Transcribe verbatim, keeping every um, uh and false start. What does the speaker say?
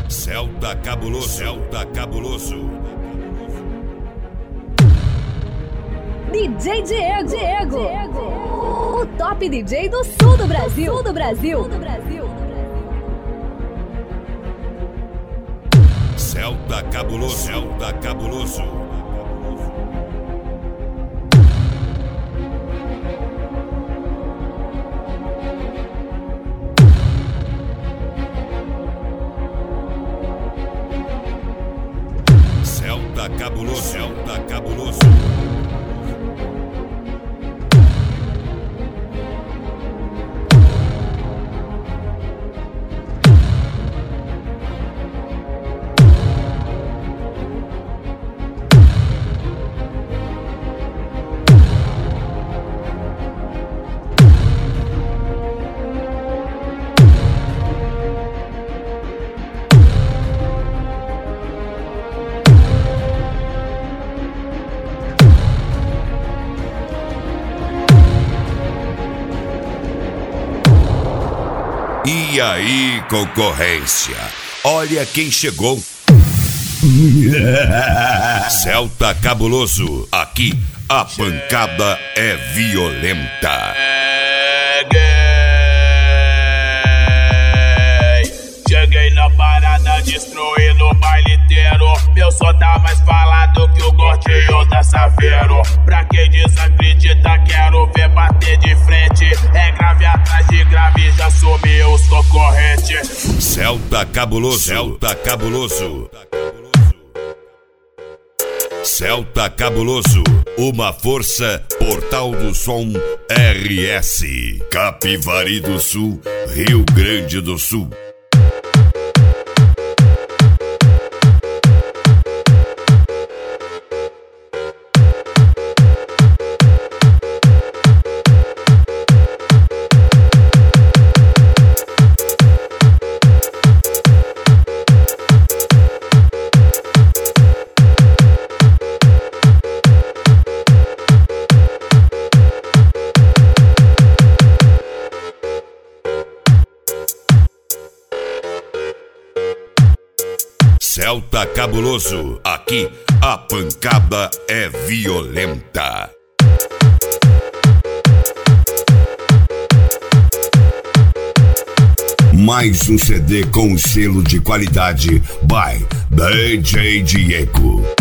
Celta Cabuloso, Celta Cabuloso. D J Diego, Diego, o top D J do sul do Brasil, sul do Brasil, sul do Brasil. Celta Cabuloso, Celta Cabuloso. Celta Cabuloso, Celta Cabuloso. E aí, concorrência, olha quem chegou. Celta Cabuloso, aqui a pancada é violenta. Cheguei na parada, destruindo o baile inteiro. Meu som tá mais falado que o gordinho da Saveiro. Pra quem desacredita, quero ver bater de frente. É grave atrás de grave, já sumiu os concorrentes. Celta Cabuloso, Celta Cabuloso. Celta Cabuloso, uma força, Portal do Som R S. Capivari do Sul, Rio Grande do Sul. Celta Cabuloso, aqui a pancada é violenta. Mais um C D com selo de qualidade by D J Diego.